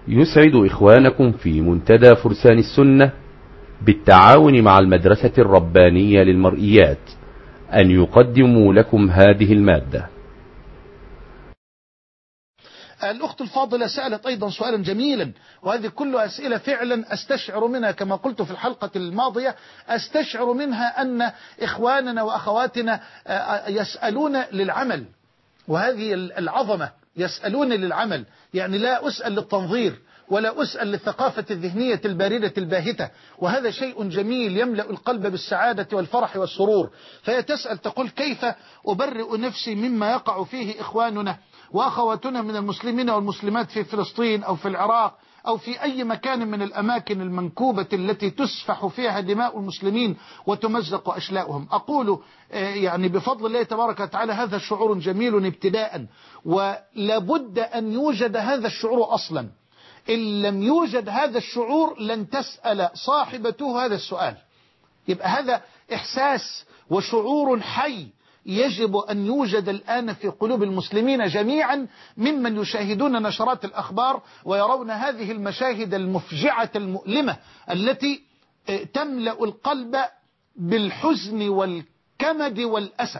يسعد إخوانكم في منتدى فرسان السنة بالتعاون مع المدرسة الربانية للمرئيات أن يقدموا لكم هذه المادة. الأخت الفاضلة سألت أيضا سؤالا جميلا، وهذه كلها أسئلة فعلا أستشعر منها كما قلت في الحلقة الماضية، أستشعر منها أن إخواننا وأخواتنا يسألون للعمل، وهذه العظمة يسألون للعمل، يعني لا أسأل للتنظير ولا أسأل للثقافة الذهنية الباردة الباهتة، وهذا شيء جميل يملأ القلب بالسعادة والفرح والسرور. فهي تسأل تقول: كيف أبرئ نفسي مما يقع فيه إخواننا وأخواتنا من المسلمين والمسلمات في فلسطين أو في العراق أو في أي مكان من الأماكن المنكوبة التي تسفح فيها دماء المسلمين وتمزق أشلاؤهم؟ أقول يعني بفضل الله تبارك وتعالى هذا شعور جميل ابتداء، ولابد أن يوجد هذا الشعور أصلا. إن لم يوجد هذا الشعور لن تسأل صاحبته هذا السؤال. يبقى هذا إحساس وشعور حي يجب أن يوجد الآن في قلوب المسلمين جميعا، ممن يشاهدون نشرات الأخبار ويرون هذه المشاهد المفجعة المؤلمة التي تملأ القلب بالحزن والكمد والأسى.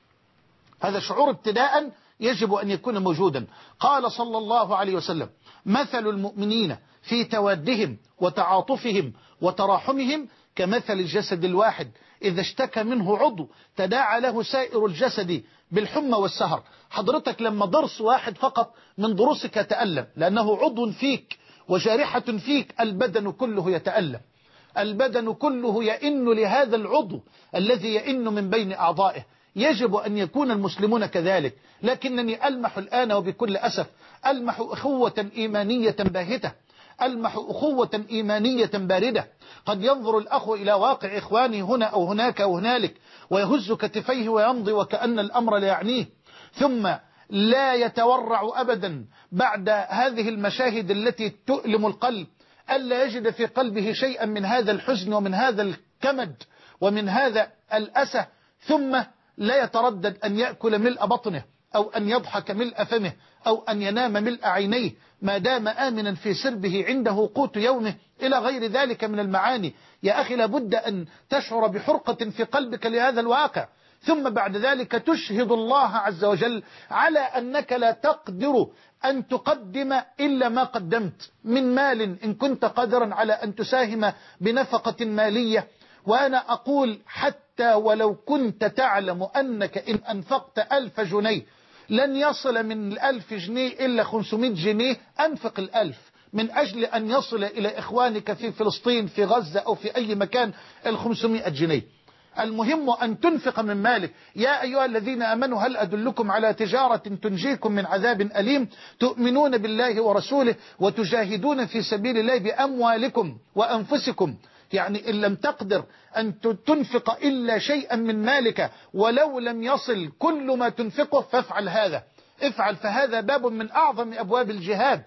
هذا شعور ابتداء يجب أن يكون موجودا. قال صلى الله عليه وسلم: مثل المؤمنين في توادهم وتعاطفهم وتراحمهم كمثل الجسد الواحد إذا اشتكى منه عضو تداعى له سائر الجسد بالحمى والسهر. حضرتك لما ضرس واحد فقط من ضروسك يتألم لأنه عضو فيك وجارحة فيك، البدن كله يتألم، البدن كله يئن لهذا العضو الذي يئن من بين أعضائه. يجب أن يكون المسلمون كذلك، لكنني ألمح الآن وبكل أسف ألمح أخوة إيمانية باهتة، ألمح أخوة إيمانية باردة. قد ينظر الأخ إلى واقع إخوانه هنا أو هناك أو هنالك ويهز كتفيه ويمضي وكأن الأمر لا يعنيه، ثم لا يتورع أبدا بعد هذه المشاهد التي تؤلم القلب ألا يجد في قلبه شيئا من هذا الحزن ومن هذا الكمد ومن هذا الأسى، ثم لا يتردد أن يأكل ملء بطنه أو أن يضحك ملء فمه أو أن ينام ملء عينيه ما دام آمنا في سربه عنده قوت يومه إلى غير ذلك من المعاني. يا أخي لابد أن تشعر بحرقة في قلبك لهذا الواقع، ثم بعد ذلك تشهد الله عز وجل على أنك لا تقدر أن تقدم إلا ما قدمت من مال، إن كنت قادرا على أن تساهم بنفقة مالية. وأنا أقول حتى ولو كنت تعلم أنك إن أنفقت 1000 جنيه لن يصل من 1000 جنيه إلا 500 جنيه، أنفق 1000 من أجل أن يصل إلى إخوانك في فلسطين في غزة أو في أي مكان 500 جنيه. المهم أن تنفق من مالك. يا أيها الذين آمنوا هل أدلكم على تجارة تنجيكم من عذاب أليم تؤمنون بالله ورسوله وتجاهدون في سبيل الله بأموالكم وأنفسكم. يعني إن لم تقدر أن تنفق إلا شيئا من مالك ولو لم يصل كل ما تنفقه فافعل هذا، افعل، فهذا باب من أعظم أبواب الجهاد.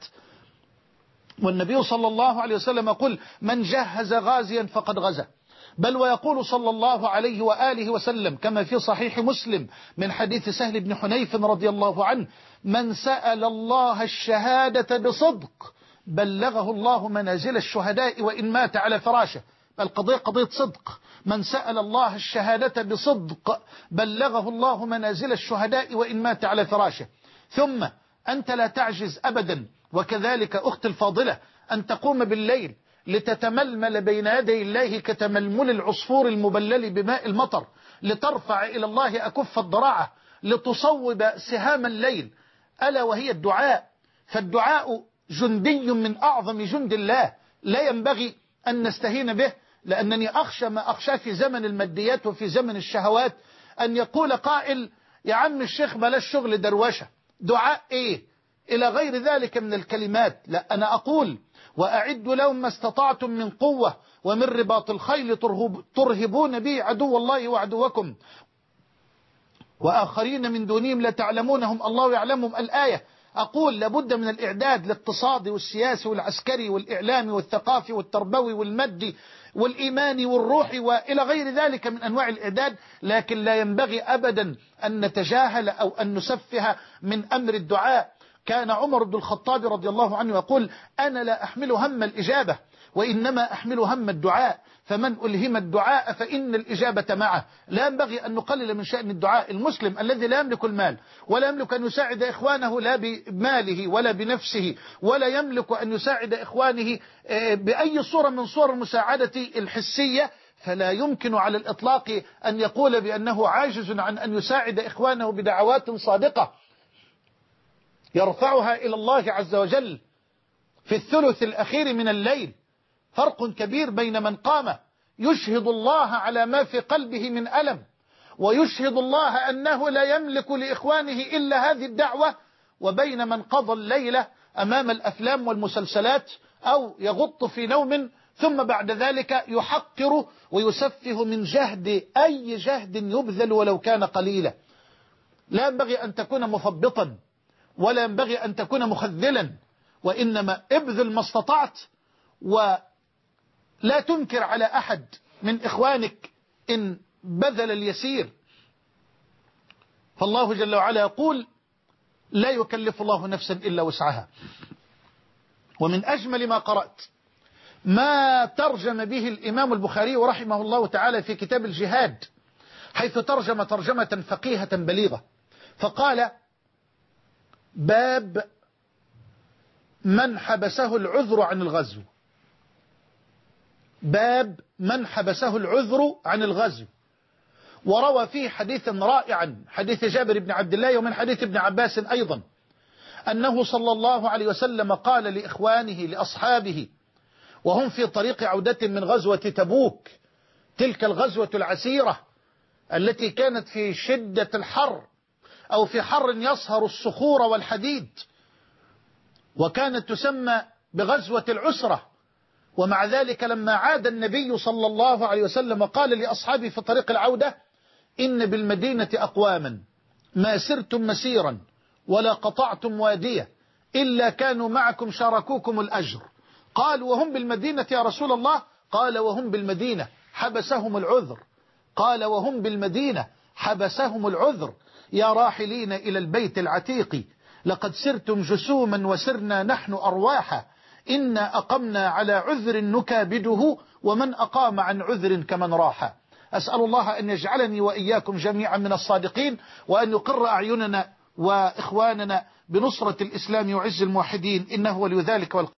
والنبي صلى الله عليه وسلم يقول: من جهز غازيا فقد غزا. بل ويقول صلى الله عليه وآله وسلم كما في صحيح مسلم من حديث سهل بن حنيف رضي الله عنه: من سأل الله الشهادة بصدق بلغه الله منازل الشهداء وإن مات على فراشه. القضية قضية صدق. من سأل الله الشهادة بصدق بلغه الله منازل الشهداء وإن مات على فراشه. ثم أنت لا تعجز أبدا، وكذلك أخت الفاضلة أن تقوم بالليل لتتململ بين يدي الله كتململ العصفور المبلل بماء المطر، لترفع إلى الله أكف الضراعة، لتصوب سهام الليل، ألا وهي الدعاء. فالدعاء جندي من أعظم جند الله، لا ينبغي أن نستهين به، لأنني أخشى ما أخشى في زمن الماديات وفي زمن الشهوات أن يقول قائل: يا عم الشيخ بلاش شغل دروشة، دعاء إيه إلى غير ذلك من الكلمات. لا، أنا أقول: وأعدوا لهم ما استطعتم من قوة ومن رباط الخيل ترهبون به عدو الله وعدوكم وآخرين من دونهم لا تعلمونهم الله يعلمهم. الآية. أقول لابد من الإعداد الاقتصادي والسياسي والعسكري والإعلامي والثقافي والتربوي والمادي والإيماني والروحي وإلى غير ذلك من أنواع الإعداد، لكن لا ينبغي أبدا أن نتجاهل أو أن نسفه من أمر الدعاء. كان عمر بن الخطاب رضي الله عنه يقول: أنا لا أحمل هم الإجابة وإنما أحمل هم الدعاء، فمن ألهم الدعاء فإن الإجابة معه. لا ينبغي أن نقلل من شأن الدعاء. المسلم الذي لا يملك المال ولا يملك أن يساعد إخوانه لا بماله ولا بنفسه، ولا يملك أن يساعد إخوانه بأي صورة من صور المساعدة الحسية، فلا يمكن على الإطلاق أن يقول بأنه عاجز عن أن يساعد إخوانه بدعوات صادقة يرفعها إلى الله عز وجل في الثلث الأخير من الليل. فرق كبير بين من قام يشهد الله على ما في قلبه من ألم ويشهد الله أنه لا يملك لإخوانه إلا هذه الدعوة، وبين من قضى الليلة أمام الأفلام والمسلسلات أو يغط في نوم ثم بعد ذلك يحقر ويسفه من جهد أي جهد يبذل ولو كان قليلا. لا ينبغي أن تكون مثبطا ولا ينبغي أن تكون مخذلا، وإنما ابذل ما استطعت، ولا تنكر على أحد من إخوانك إن بذل اليسير. فالله جل وعلا يقول: لا يكلف الله نفسا إلا وسعها. ومن أجمل ما قرأت ما ترجم به الإمام البخاري رحمه الله تعالى في كتاب الجهاد، حيث ترجم ترجمة فقيهة بليغة، فقال: باب من حبسه العذر عن الغزو. باب من حبسه العذر عن الغزو. وروى فيه حديثا رائعا، حديث جابر بن عبد الله ومن حديث ابن عباس أيضا، أنه صلى الله عليه وسلم قال لإخوانه لأصحابه وهم في طريق عودة من غزوة تبوك، تلك الغزوة العسيرة التي كانت في شدة الحر أو في حر يصهر الصخور والحديد، وكانت تسمى بغزوة العسرة. ومع ذلك لما عاد النبي صلى الله عليه وسلم قال لأصحابه في طريق العودة: إن بالمدينة أقواما ما سرتم مسيرا ولا قطعتم وادية إلا كانوا معكم شاركوكم الأجر. قال: وهم بالمدينة يا رسول الله؟ قال: وهم بالمدينة حبسهم العذر. قال: وهم بالمدينة حبسهم العذر. يا راحلين إلى البيت العتيق لقد سرتم جسوما وسرنا نحن أرواحا، إنا أقمنا على عذر نكابده ومن أقام عن عذر كمن راح. أسأل الله أن يجعلني وإياكم جميعا من الصادقين، وأن يقر أعيننا وإخواننا بنصرة الإسلام وعز الموحدين، إنه ولي ذلك